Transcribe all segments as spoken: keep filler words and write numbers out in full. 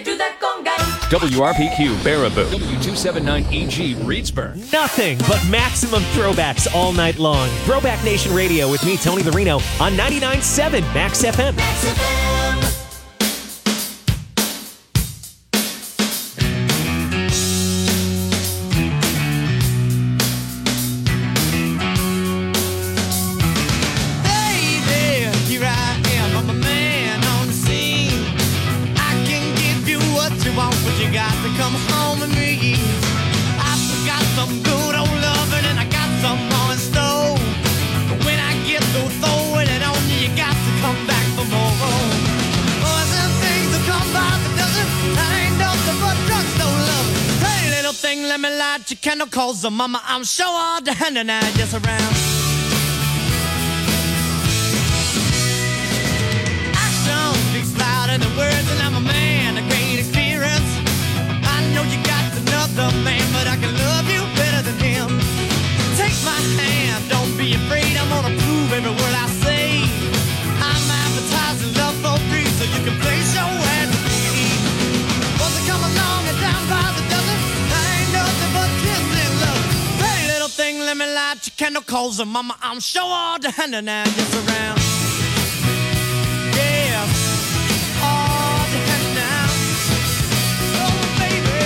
que do that conga. W R P Q, Baraboo. W two seventy-nine E G, Reedsburg. Nothing but maximum throwbacks all night long. Throwback Nation Radio with me, Tony the Reno, on ninety-nine point seven Max F M. Max F M. Let me light your candle, cause the mama, I'm sure all the hand and I just around. Action speaks louder than words, and I'm a man of great experience. I know you got another man, but I can love you better than him. Take my hand, don't be afraid, I'm gonna prove every word I say. I'm advertising love for free, so you can place your ad with me. Won't they come along and down by the dozen? Nothing but kissing love. Pretty little thing, let me light your candle, cause the mama, I'm sure all the hand and I just around. Yeah, all the hand now. Oh, baby.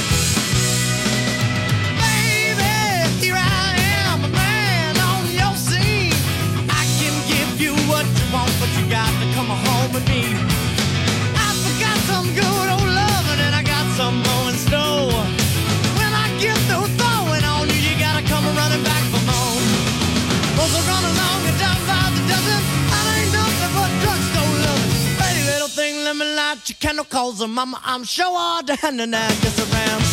Baby, here I am, a man on your scene. I can give you what you want, but you got to come home with me. I forgot some good old loving, and I got some more in store. Get through throwing on you, you gotta come running back for more. Those are running along and down by the dozen. I ain't nothing but drugstore loving. Pretty little thing, let me light your candle, cause the mama, I'm sure all the hand and I just around.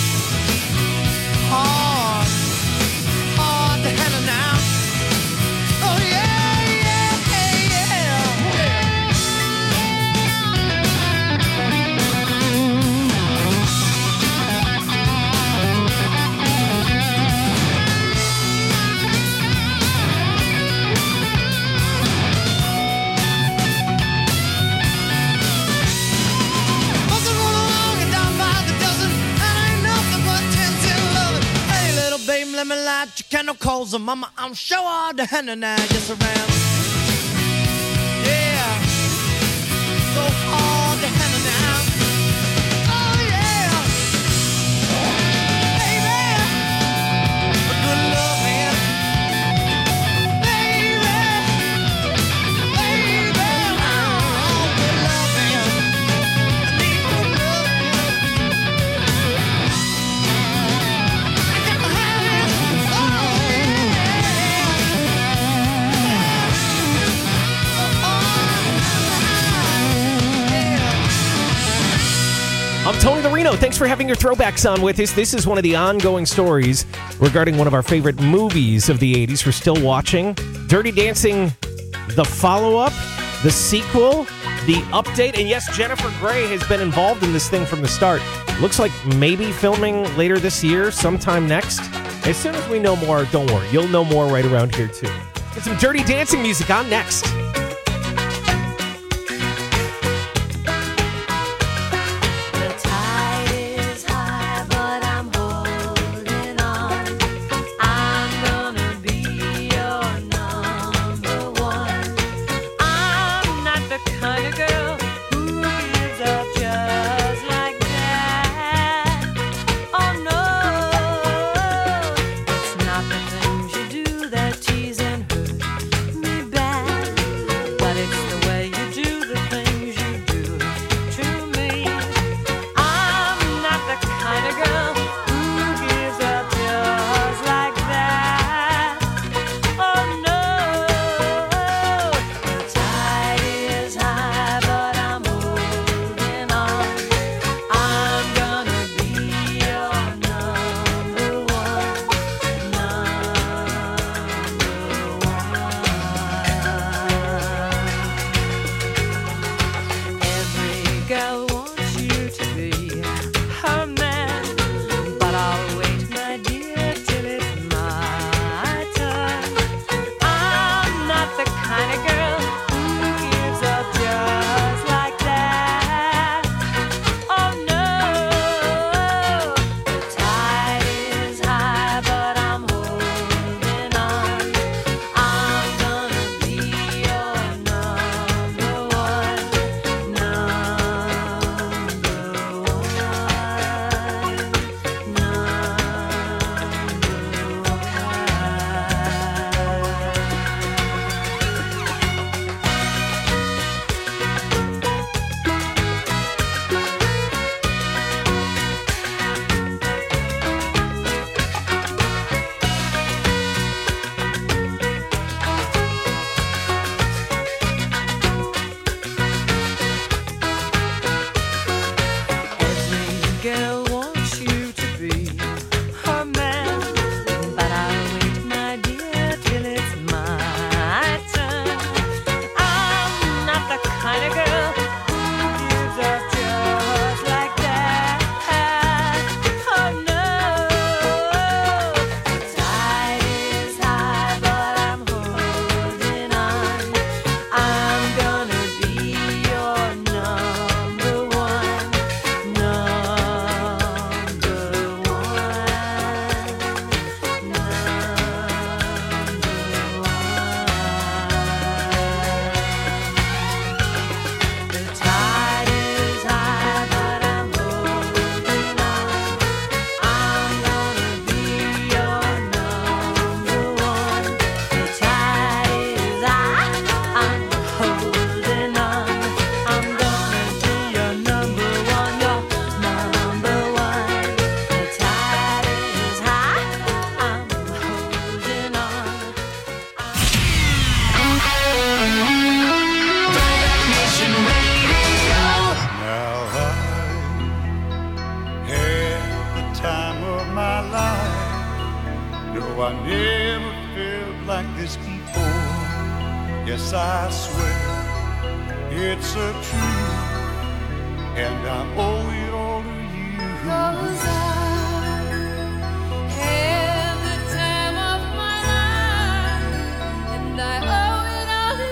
Hard, hard to handle now. Oh yeah, yeah, yeah, let me light your candle, cause the mama, I'm sure all the hand and I just around. Yeah, so all the hand and now. Oh yeah, baby, a good love man. Baby, baby, oh, good love man. I need good love I'm Tony the Reno. Thanks for having your throwbacks on with us. This is one of the ongoing stories regarding one of our favorite movies of the eighties. We're still watching Dirty Dancing, the follow-up, the sequel, the update. And yes, Jennifer Grey has been involved in this thing from the start. Looks like maybe filming later this year, sometime next. As soon as we know more, don't worry. You'll know more right around here, too. Get some Dirty Dancing music on next. Not the things you do that tease and hurt me bad. I never felt like this before. Yes, I swear it's a truth, and I owe it all to you. 'Cause I had the time of my life, and I owe it all to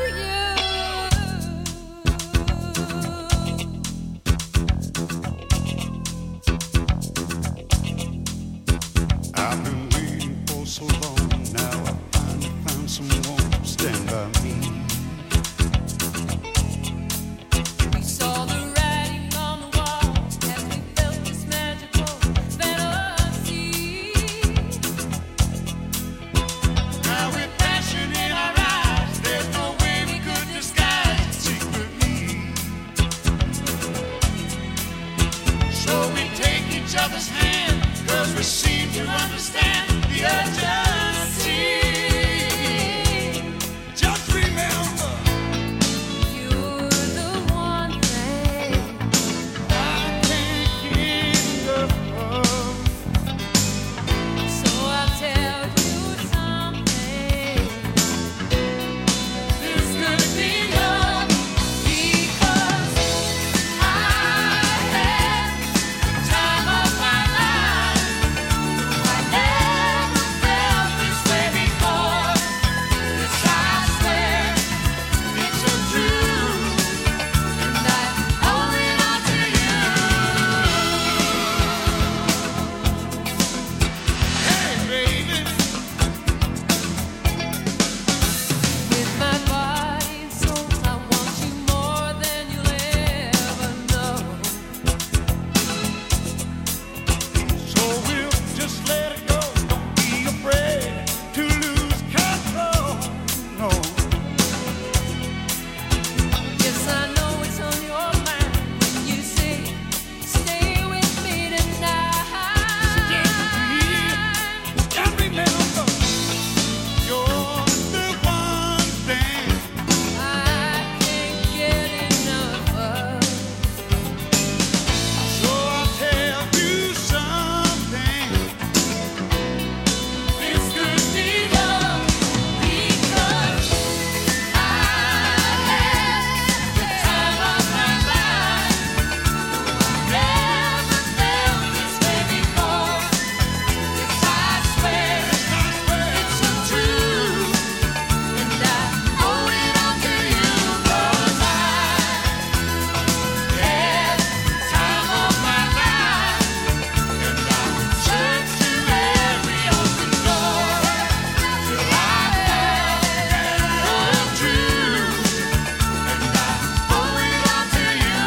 you. I've been waiting for so long now. I finally found someone to stand by me. We saw the writing on the wall as we felt this magical fantasy. Now with passion in our eyes, there's no way we could disguise it secretly. So we take each other's hand, 'cause we seem to understand the urgency. Just remember, You're the one thing I can't get enough of. So I'll tell you something. This could be love because I had the time of my life. I never felt this way before. Yes, I swear it's a truth, and I owe it all to you. Hey, baby, With my body and soul, I want you more than you'll ever know. so we'll just let it go. Don't be afraid to lose control. No. Yes, I know it's on your mind when you say, stay with me tonight. And remember, you're the one thing I can't get enough of. So I'll tell you something. This could be love because I had the time of my life. Never felt this way before. Yes, I swear it's a truth, and I owe it all to you. 'Cause I had the time of my life, and I searched through every open door till I found the truth, and I owe it all to you.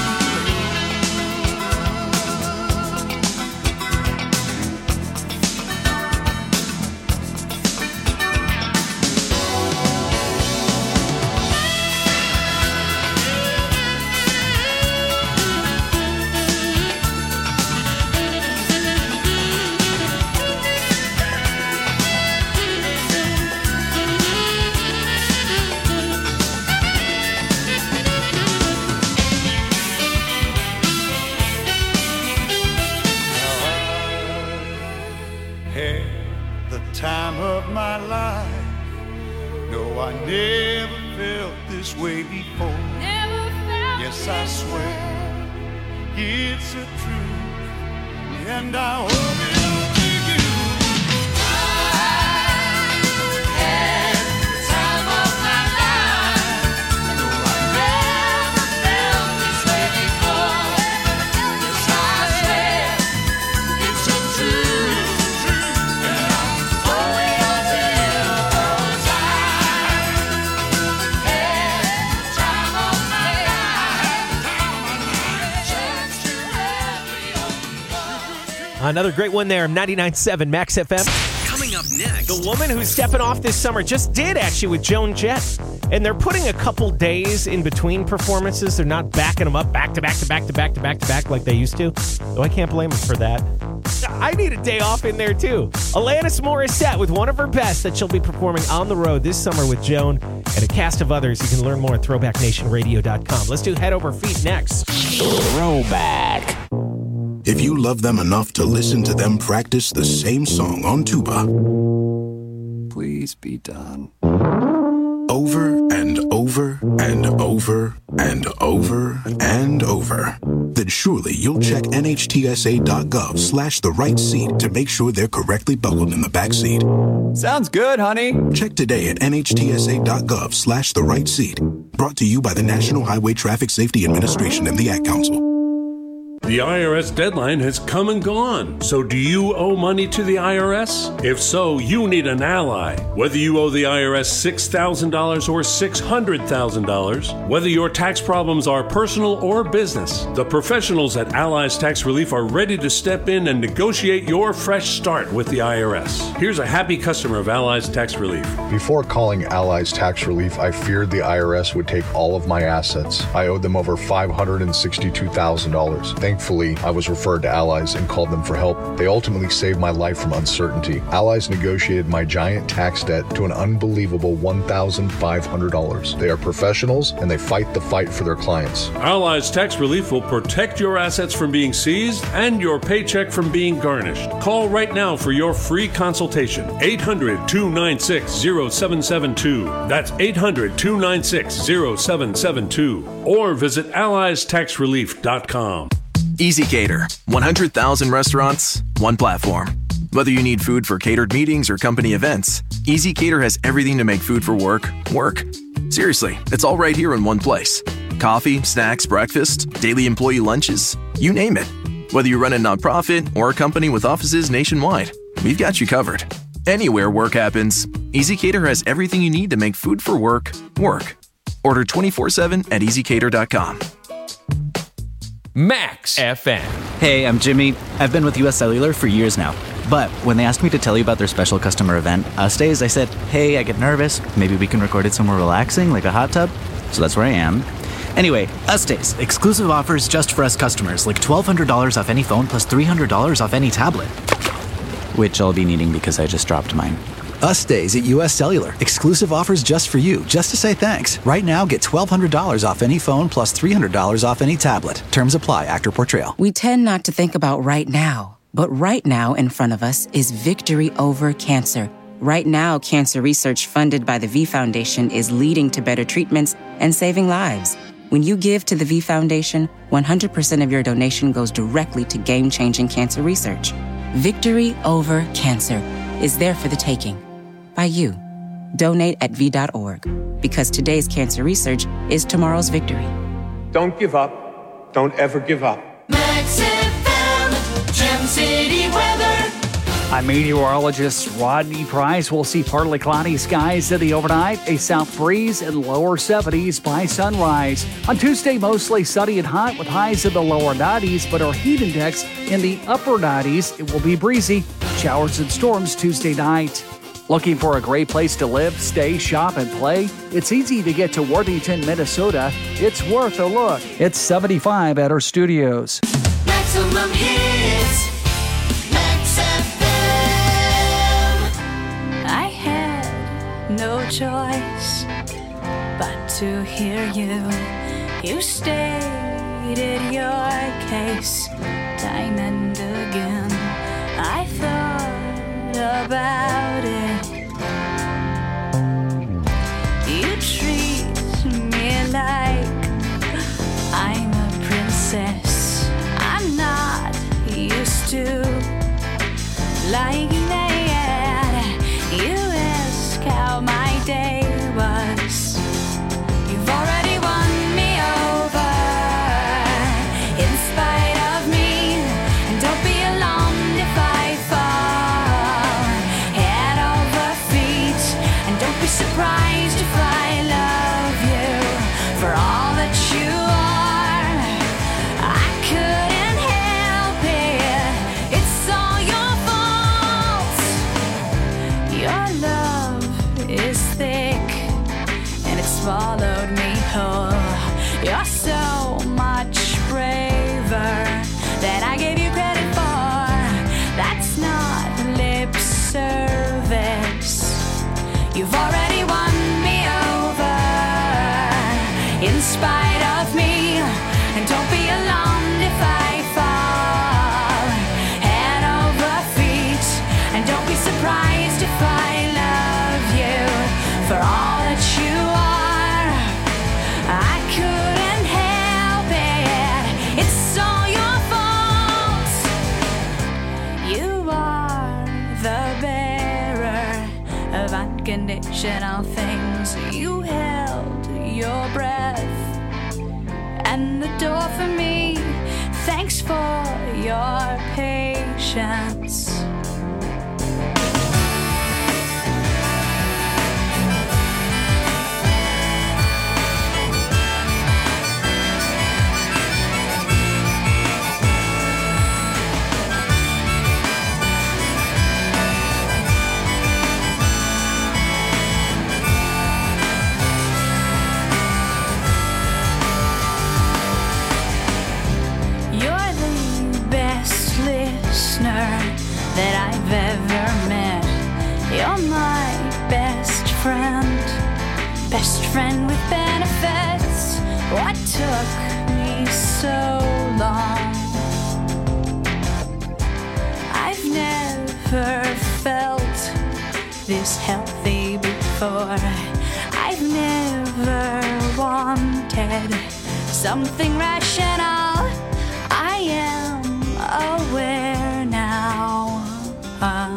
Had the time of my life. No, I never felt this way before. Never felt Yes, I this swear. way. It's a truth, and I owe it all to you. Had the time of my life. No, I never felt this way before. Yes, I swear it's a truth, and I owe it all to you. 'Cause I had the time of my life. Searched through every open door. Another great one there, ninety-nine point seven Max F M. Coming up next. The woman who's stepping off this summer just did actually with Joan Jett. And they're putting a couple days in between performances. They're not backing them up back to back to back to back to back to back like they used to. Though I can't blame them for that. I need a day off in there too. Alanis Morissette with one of her best that she'll be performing on the road this summer with Joan and a cast of others. You can learn more at throwback nation radio dot com. Let's do Head Over Feet next. Throwback. if you love them enough to listen to them practice the same song on tuba. Please be done. Over and over and over and over and over. Then surely you'll check nhtsa.gov slash the right seat to make sure they're correctly buckled in the back seat. Sounds good, honey. Check today at nhtsa.gov slash the right seat. Brought to you by the National Highway Traffic Safety Administration and the Ad Council. The I R S deadline has come and gone. So do you owe money to the I R S? If so, you need an ally. Whether you owe the I R S six thousand dollars or six hundred thousand dollars, whether your tax problems are personal or business, the professionals at Allies Tax Relief are ready to step in and negotiate your fresh start with the I R S. Here's a happy customer of Allies Tax Relief. Before calling Allies Tax Relief, I feared the I R S would take all of my assets. I owed them over five hundred sixty-two thousand dollars. Thankfully, I was referred to Allies and called them for help. They ultimately saved my life from uncertainty. Allies negotiated my giant tax debt to an unbelievable one thousand five hundred dollars. They are professionals and they fight the fight for their clients. Allies Tax Relief will protect your assets from being seized and your paycheck from being garnished. Call right now for your free consultation. eight hundred, two nine six, zero seven seven two. That's eight hundred, two nine six, zero seven seven two. Or visit allies tax relief dot com. EasyCater. one hundred thousand restaurants, one platform. Whether you need food for catered meetings or company events, EasyCater has everything to make food for work, work. Seriously, it's all right here in one place. Coffee, snacks, breakfast, daily employee lunches, you name it. Whether you run a nonprofit or a company with offices nationwide, we've got you covered. Anywhere work happens, EasyCater has everything you need to make food for work, work. Order twenty-four seven at easy cater dot com. Max F M. Hey, I'm Jimmy. I've been with U S Cellular for years now. But when they asked me to tell you about their special customer event, Us Days, I said, hey, I get nervous. Maybe we can record it somewhere relaxing, like a hot tub. So that's where I am. Anyway, Us Days, exclusive offers just for us customers, like twelve hundred dollars off any phone plus three hundred dollars off any tablet. Which I'll be needing because I just dropped mine. Us Days at U S Cellular. Exclusive offers just for you, just to say thanks. Right now, get twelve hundred dollars off any phone plus three hundred dollars off any tablet. Terms apply. Actor Portrayal. We tend not to think about right now. But right now in front of us is victory over cancer. Right now, cancer research funded by the V Foundation is leading to better treatments and saving lives. When you give to the V Foundation, one hundred percent of your donation goes directly to game-changing cancer research. Victory over cancer is there for the taking. By you. Donate at V dot org. Because today's cancer research is tomorrow's victory. Don't give up. Don't ever give up. Max F M, Gem City weather. I'm meteorologist Rodney Price. We'll see partly cloudy skies in the overnight, a south breeze and lower seventies by sunrise. On Tuesday, mostly sunny and hot with highs in the lower nineties, but our heat index in the upper nineties. It will be breezy. Showers and storms Tuesday night. Looking for a great place to live, stay, shop, and play? It's easy to get to Worthington, Minnesota. It's worth a look. It's seventy-five at our studios. Maximum hits. Max F M. I had no choice but to hear you. You stated your case time and again. I thought about it. You treat me like I'm a princess. I'm not used to like that. You ask how my day was. You've already won me over in spite of me. And don't be alarmed if I fall head over feet. And don't be surprised if I love you for all that you are. I couldn't help it. It's all your fault. unconditional things. You held your breath and the door for me. Thanks for your patience. That I've ever met. You're my best friend, best friend with benefits. What took me so long? I've never felt this healthy before. I've never wanted something rational. I am aware now. Um,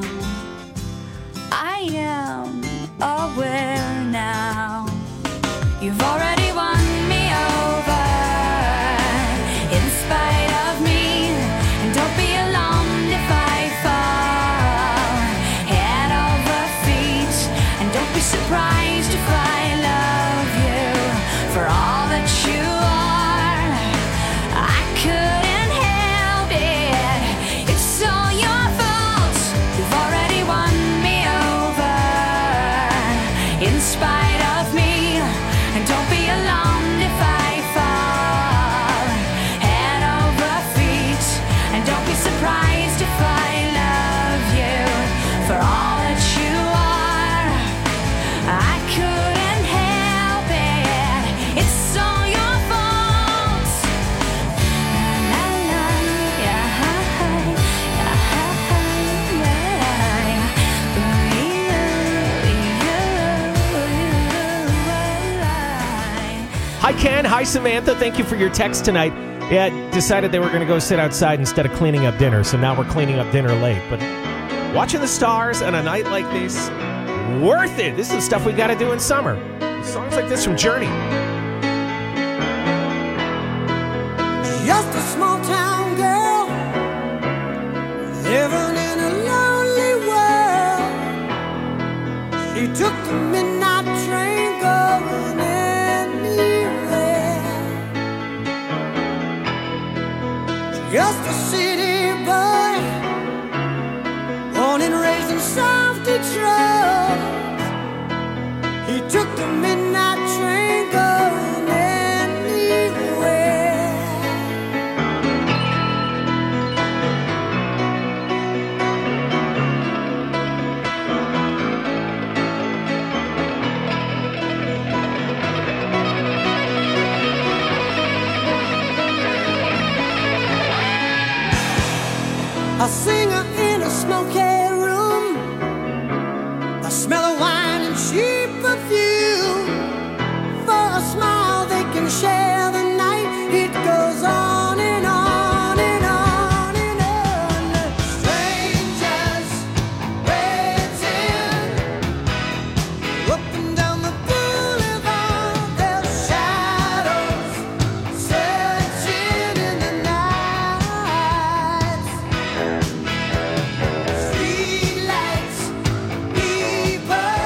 I am aware now. You've already won me over in spite of me. And don't be alarmed if I fall head over feet. And don't be surprised if I love you for all that you are. I couldn't help it. It's all your fault. You've already won me over in spite of me. And don't be alarmed if I fall head over feet. And don't be surprised if I love you for all that you are. I couldn't help it. It's all your fault. La, la, yeah, Hi, Ken. Hi, Samantha. Thank you for your text tonight. Yeah, decided they were going to go sit outside instead of cleaning up dinner, so now we're cleaning up dinner late. But watching the stars on a night like this, worth it. This is stuff we got to do in summer. Songs like this from Journey. Just a small town girl living in a lonely world. She took the midnight train going anywhere. Just a city boy, born and raised in South Detroit. He took the midnight train going anywhere. A singer in a smoky room, a smell of wine and cheap perfume. For a smile they can share the night. It goes on and on and on and on. Strangers waiting up and down the boulevard. Their shadows searching in the night. Streetlights, people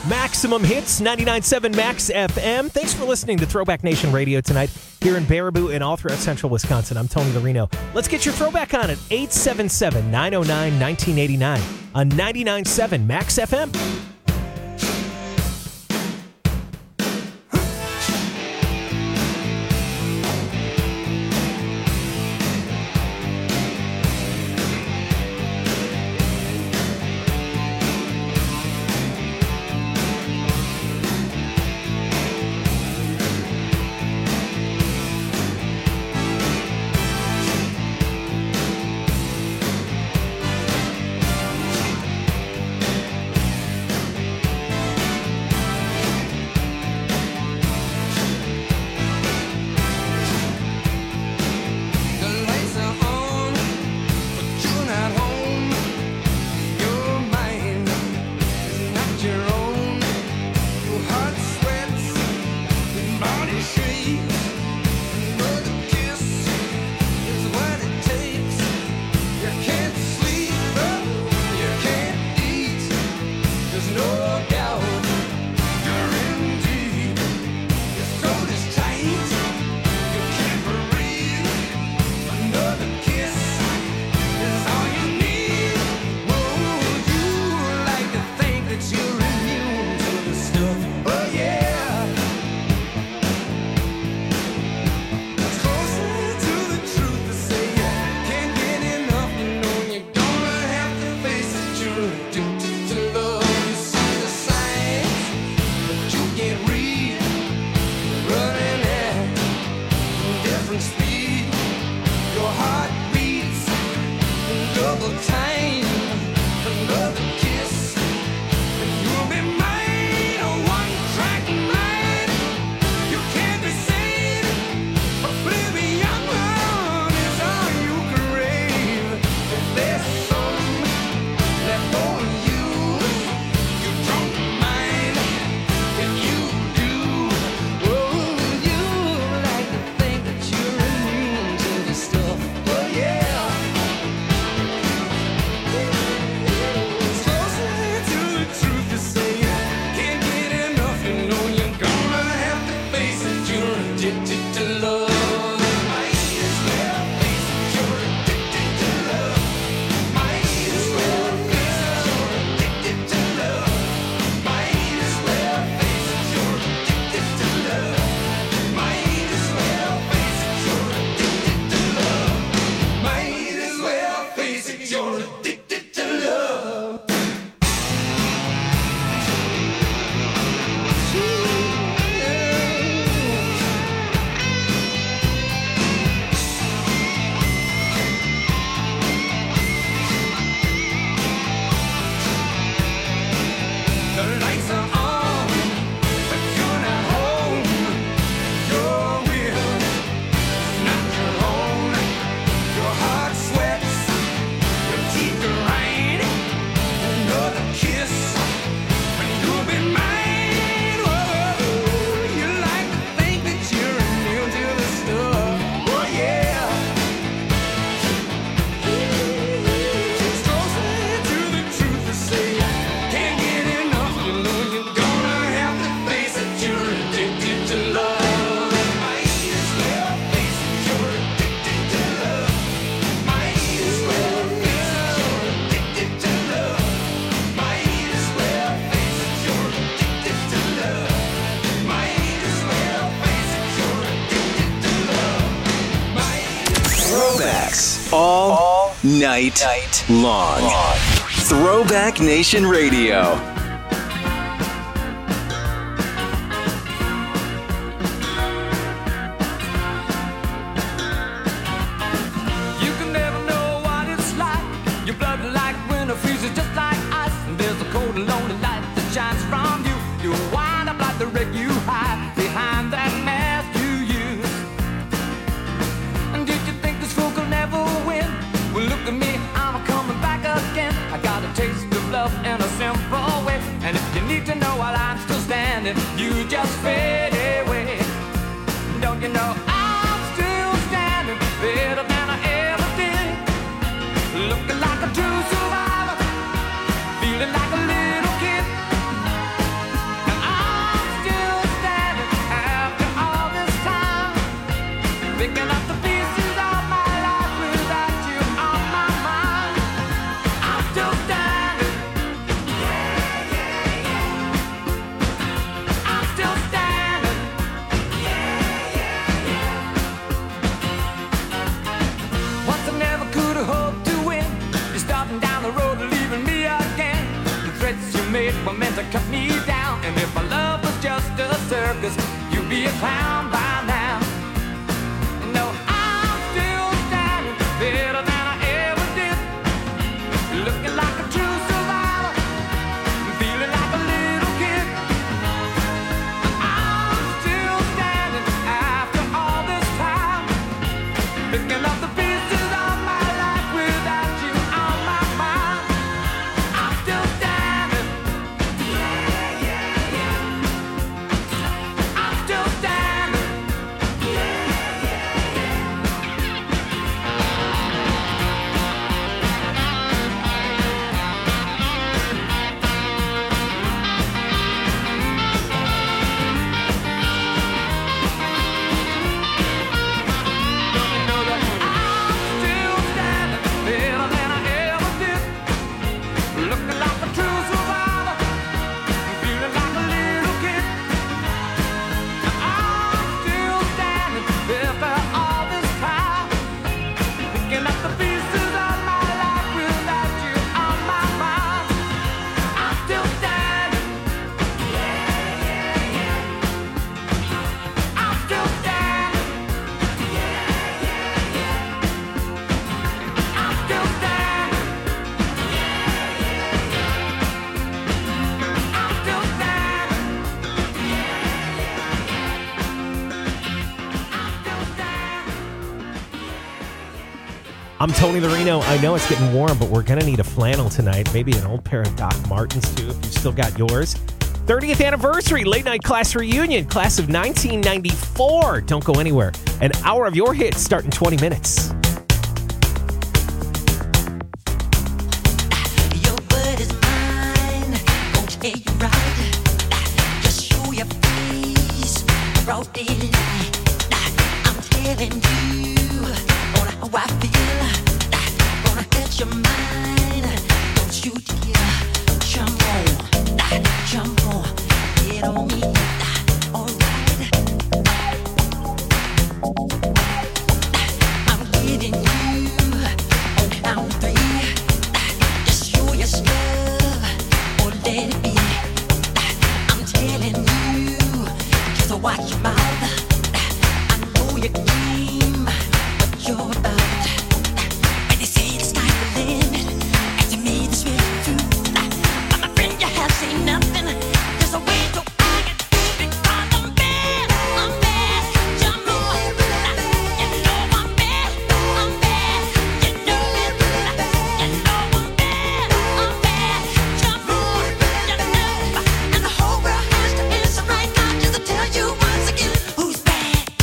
Maximum Hits, ninety-nine point seven Max F M. Thanks for listening to Throwback Nation Radio tonight here in Baraboo and all throughout central Wisconsin. I'm Tony Larino. Let's get your throwback on at eight seven seven, nine oh nine, one nine eight nine on ninety-nine point seven Max F M. All, all night, night long. long. Throwback Nation Radio. You can never know what it's like. Your blood like winter freezes just like ice. And there's a cold and lonely light that shines from you. You wind up like the wreck you hide behind that mask you use. And did you think this fool could never win? Well, look at me, I'm coming back again. I got a taste of love in a simple way. And if you need to know while I'm still standing, you just fade away. Don't you know I'm still standing better than I ever did? Looking like a true survivor, feeling like a little kid. made were meant to cut me down. And if my love was just a circus, you'd be a clown by now. No, I'm still standing better than I ever did. Looking like a true survivor, feeling like a little kid. I'm still standing after all this time, picking up the pieces of my life without you on my mind. I'm still standing. Yeah, yeah, yeah. I'm still standing. Yeah, yeah, yeah. Know that I'm still standing better than I ever did. Looking like a true survivor, feeling like a little kid. I'm still standing after all this time, picking up the pieces of my life without you on my mind. I'm still standing. Yeah, yeah, yeah. I'm still standing. Yeah, yeah, yeah. I'm still standing. I'm Tony the Reno. I know it's getting warm, but we're going to need a flannel tonight. Maybe an old pair of Doc Martens, too, if you still got yours. thirtieth anniversary, late night class reunion, class of nineteen ninety-four. Don't go anywhere. An hour of your hits start in twenty minutes. Your word is mine, won't take you right. Just show your face, broad daylight. I'm telling you on how I feel. Gonna catch your mind, don't you dare. Jump on, jump on, get on me. Alright, I'm getting you on count three. Just show your love or let it be. I'm telling you, just watch your mouth. I know your game, what you're about. When they say the sky's the limit, and to me this really true. But my friend, you have seen nothing. There's a way to argue because I'm bad, I'm bad. Jump on, you know I'm bad, I'm bad. You know it, you know I'm bad, I'm bad. Jump on, you know, and the whole world has to answer right now just to tell you once again who's bad.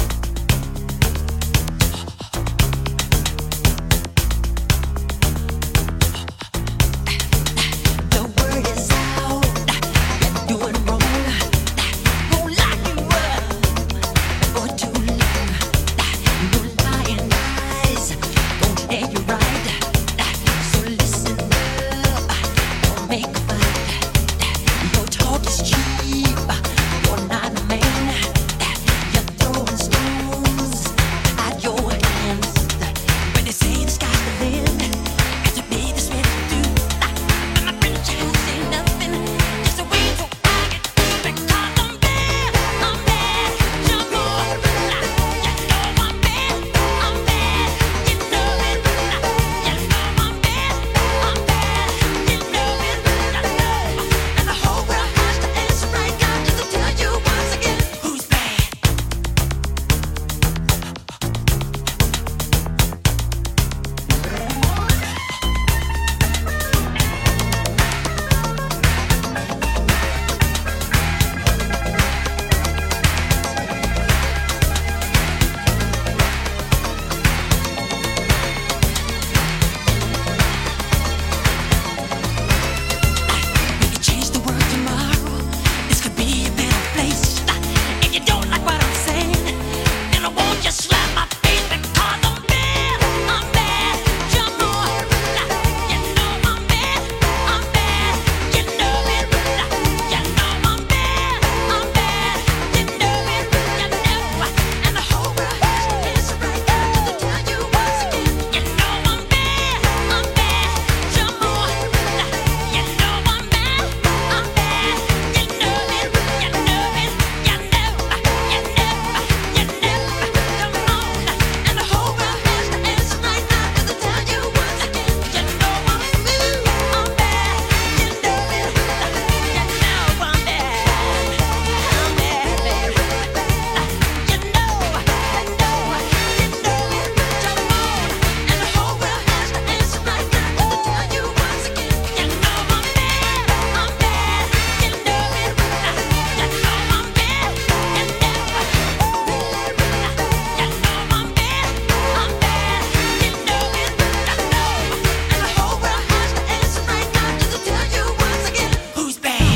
The word is out, you're doing wrong. Won't lock you up for too long. No lying eyes won't tell you right. So listen up, don't make a fight. Your talk is cheap, you're not a man. You're throwing stones at your hands. When they say the sky's the limit, and to me this really do. And my friend can't say nothing, just a way to argue because I'm bad, I'm bad. Jump on, you know I'm bad, I'm bad. You know it, you know I'm bad, I'm bad. You know it, you know I'm bad, I'm bad.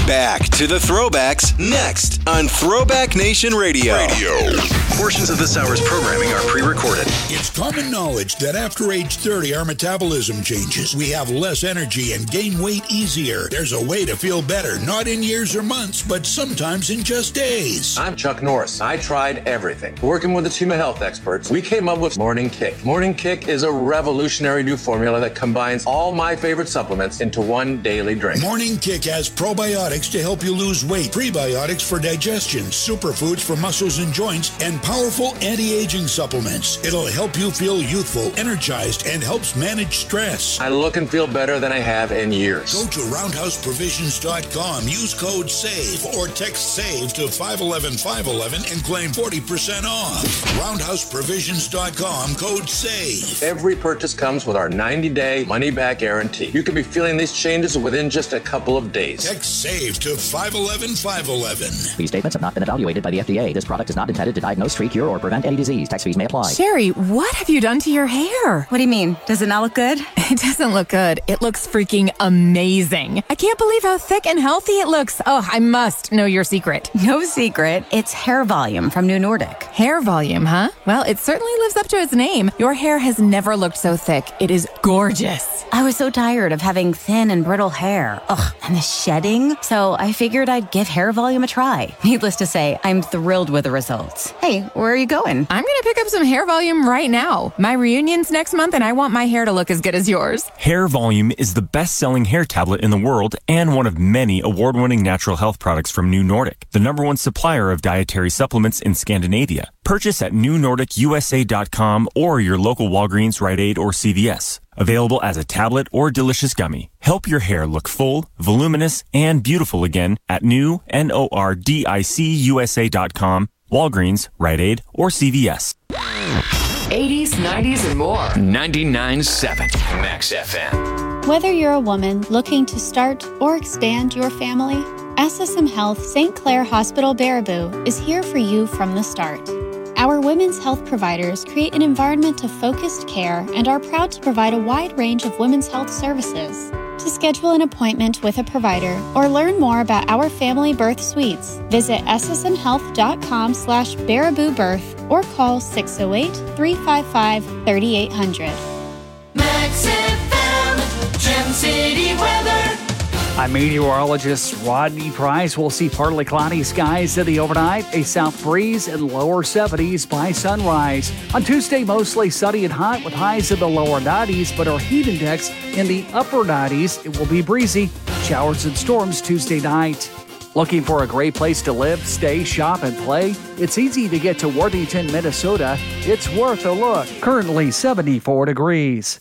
Back to the throwbacks next on Throwback Nation Radio. Radio. Portions of this hour's programming are pre-recorded. It's common knowledge that after age thirty, our metabolism changes. We have less energy and gain weight easier. There's a way to feel better, not in years or months, but sometimes in just days. I'm Chuck Norris. I tried everything. Working with a team of health experts, we came up with Morning Kick. Morning Kick is a revolutionary new formula that combines all my favorite supplements into one daily drink. Morning Kick has probiotics to help you lose weight, prebiotics for digestion, superfoods for muscles and joints, and powerful anti-aging supplements. It'll help you feel youthful, energized, and helps manage stress. I look and feel better than I have in years. Go to roundhouse provisions dot com, use code SAVE, or text SAVE to five one one five one one and claim forty percent off. roundhouse provisions dot com, code SAVE. Every purchase comes with our ninety-day money-back guarantee. You can be feeling these changes within just a couple of days. Text SAVE to five one one five one one. These statements have not been evaluated by the F D A. This product is not intended to diagnose, treat, cure, or prevent any disease. Tax fees may apply. Sherry, what have you done to your hair? What do you mean? Does it not look good? It doesn't look good. It looks freaking amazing. I can't believe how thick and healthy it looks. Oh, I must know your secret. No secret. It's Hair Volume from New Nordic. Hair volume, huh? Well, it certainly lives up to its name. Your hair has never looked so thick. It is gorgeous. I was so tired of having thin and brittle hair. Ugh, and the shedding. So I figured I'd give Hair Volume a try. Needless to say, I'm thrilled with the results. Hey, where are you going? I'm going to pick up some Hair Volume right now. My reunion's next month, and I want my hair to look as good as yours. Hair Volume is the best-selling hair tablet in the world and one of many award-winning natural health products from New Nordic, the number one supplier of dietary supplements in Scandinavia. Purchase at new nordic u s a dot com or your local Walgreens, Rite Aid, or C V S. Available as a tablet or delicious gummy. Help your hair look full, voluminous, and beautiful again at new nordic u s a dot com, Walgreens, Rite Aid, or C V S. eighties, nineties, and more. ninety-nine point seven Max F M. Whether you're a woman looking to start or expand your family, S S M Health Saint Clair Hospital Baraboo is here for you from the start. Our women's health providers create an environment of focused care and are proud to provide a wide range of women's health services. To schedule an appointment with a provider or learn more about our family birth suites, visit s s m health dot com slash baraboo birth or call six oh eight, three five five, three eight hundred. Max F M, Gem City weather. I'm meteorologist Rodney Price. We'll see partly cloudy skies in the overnight, a south breeze and lower seventies by sunrise. On Tuesday, mostly sunny and hot with highs in the lower nineties, but our heat index in the upper nineties. It will be breezy. Showers and storms Tuesday night. Looking for a great place to live, stay, shop, and play? It's easy to get to Worthington, Minnesota. It's worth a look. Currently seventy-four degrees.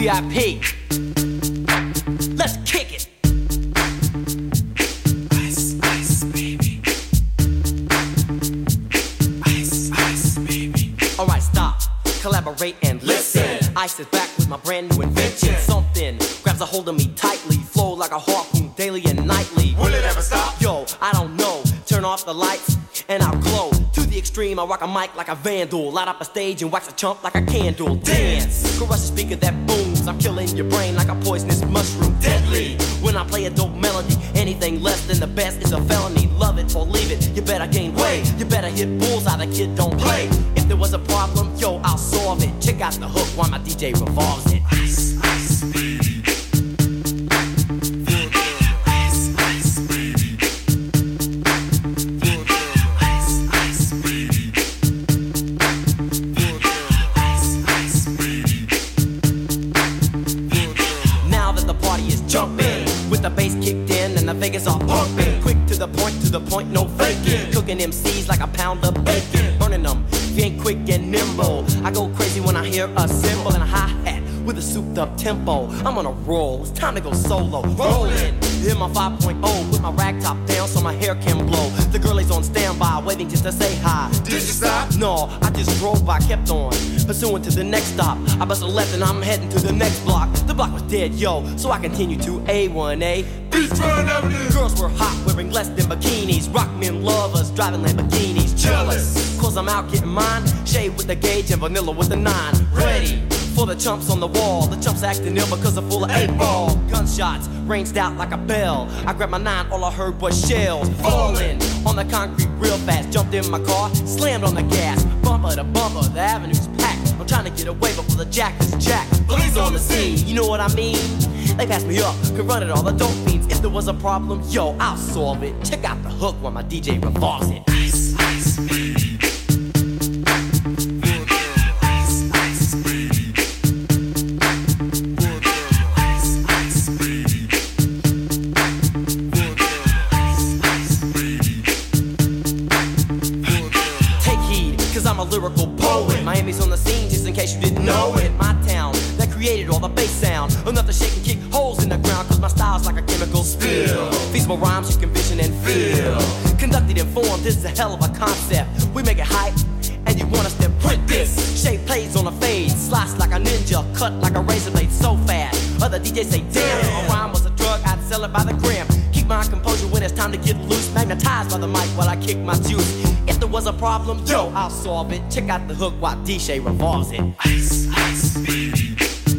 V I P. Let's kick it. Ice, ice, baby. Ice, ice, baby. Alright, stop, collaborate and listen. Ice is back with my brand new invention. Something grabs a hold of me tightly, flow like a harpoon daily and nightly. Will it ever stop? Yo, I don't know. Turn off the lights and I'll glow. To the extreme, I rock a mic like a vandal. Light up a stage and wax a chump like a candle. Dance, crush a speaker that booms. I'm killing your brain like a poisonous mushroom. Deadly, when I play a dope melody. Anything less than the best is a felony. Love it or leave it, you better gain weight. You better hit bullseye, the kid don't play. If there was a problem, yo, I'll solve it. Check out the hook while my D J revolves it. Ice, ice, baby. The bass kicked in and the Vegas all pumping. Quick to the point, to the point, no faking. Cooking M Cs like a pound of bacon. Burning them, if you ain't quick and nimble. I go crazy when I hear a cymbal and a hi-hat with a souped up tempo. I'm on a roll, it's time to go solo. Rolling, hit my five point oh. Put my rag top down so my hair can blow. The girl is on standby, waiting just to say hi. Did you stop? No, I just drove by, kept on pursuing to the next stop. I bust a left and I'm heading to the next block. The block was dead, yo, so I continue to A one A. Beachfront Avenue. Girls were hot, wearing less than bikinis. Rock men lovers, driving Lamborghinis. Jealous, cause I'm out getting mine. Shade with the gauge and vanilla with the nine. Ready for the chumps on the wall. The chumps acting ill because they're full of eight ball. Gunshots ranged out like a bell. I grabbed my nine, all I heard was shells falling on the concrete real fast. Jumped in my car, slammed on the gas. Bumper to bumper, the avenue's packed. I'm trying to get away before the jack is jacked. Police on the scene, you know what I mean? They passed me up, could run it all, the dope fiends. If there was a problem, yo, I'll solve it. Check out the hook while my D J revolves it. Ice, ice, baby. I'm a lyrical poet. Miami's on the scene, just in case you didn't know it. My town that created all the bass sound. Enough to shake and kick holes in the ground, cause my style's like a chemical spill. Feasible rhymes you can vision and feel. Conducted and formed, this is a hell of a concept. We make it hype, and you want us to print this. Shape plays on a fade, slice like a ninja, cut like a razor blade so fast. Other D Js say, damn, a rhyme was a drug, I'd sell it by the gram. Keep my composure when it's time to get loose. Magnetized by the mic while I kick my juice. If there was a problem, yo, I'll solve it. Check out the hook while D J revolves it. Ice, ice, baby.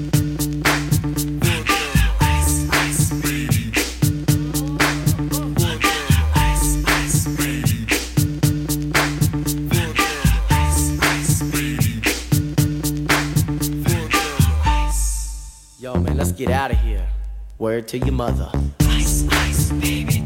Ice, ice, baby. Ice, ice, baby. Ice, ice, baby. Yo, man, let's get out of here. Word to your mother. Ice, ice, baby.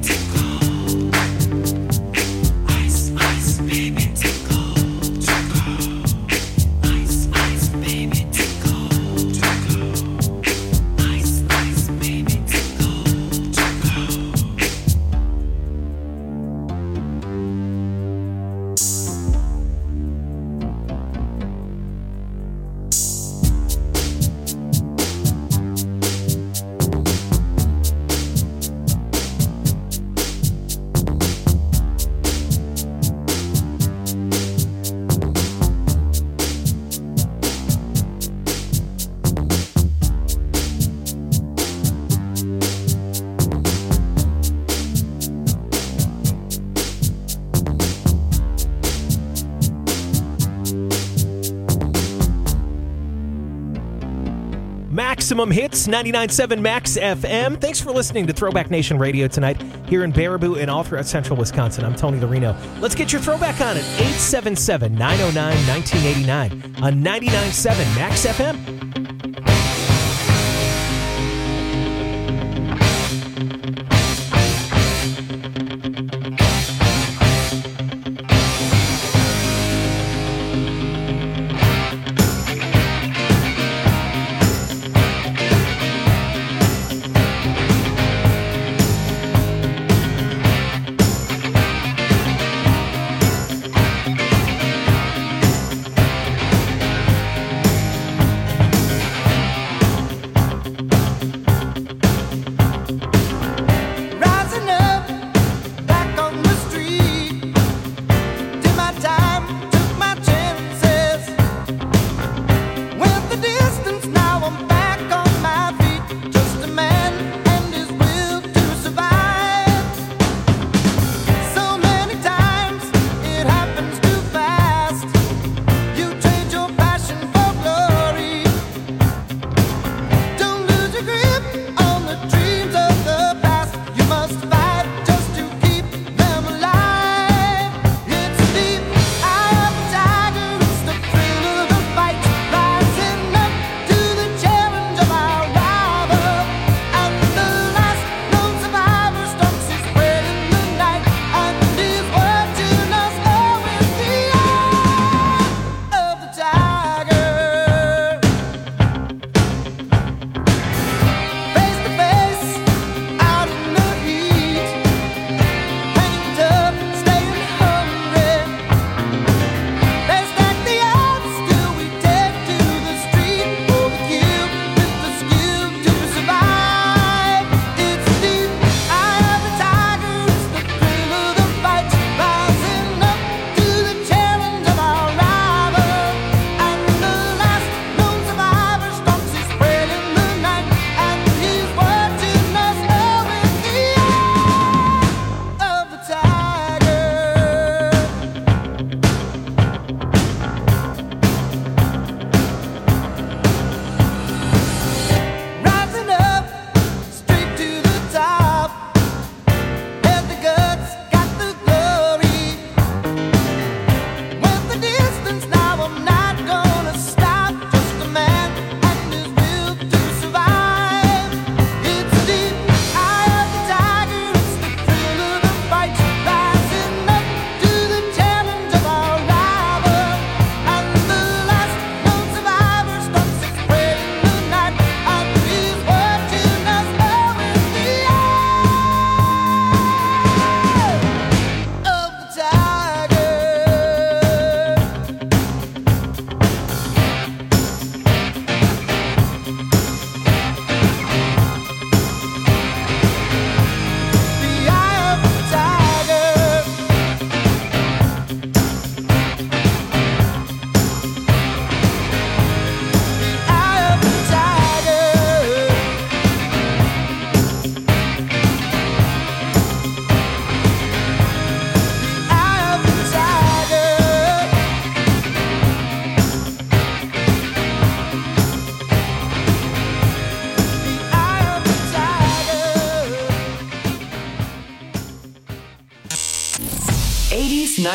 Maximum Hits, ninety-nine point seven Max F M. Thanks for listening to Throwback Nation Radio tonight here in Baraboo and all throughout central Wisconsin. I'm Tony the Reno. Let's get your throwback on at eight seven seven, nine oh nine, one nine eight nine on ninety-nine point seven Max F M.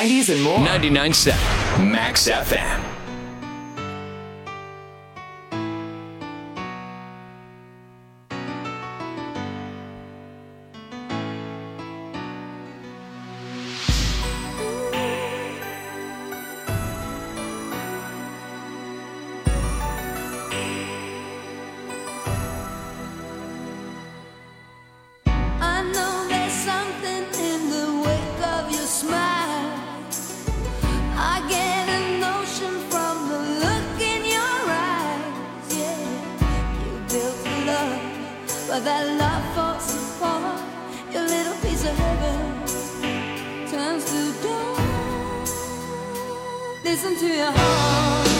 nineties and more. ninety-nine point seven Max F M. I know there's something in the wake of your smile. I get a notion from the look in your eyes. Yeah, you built a love, but that love falls apart. Your little piece of heaven turns to dawn. Listen to your heart.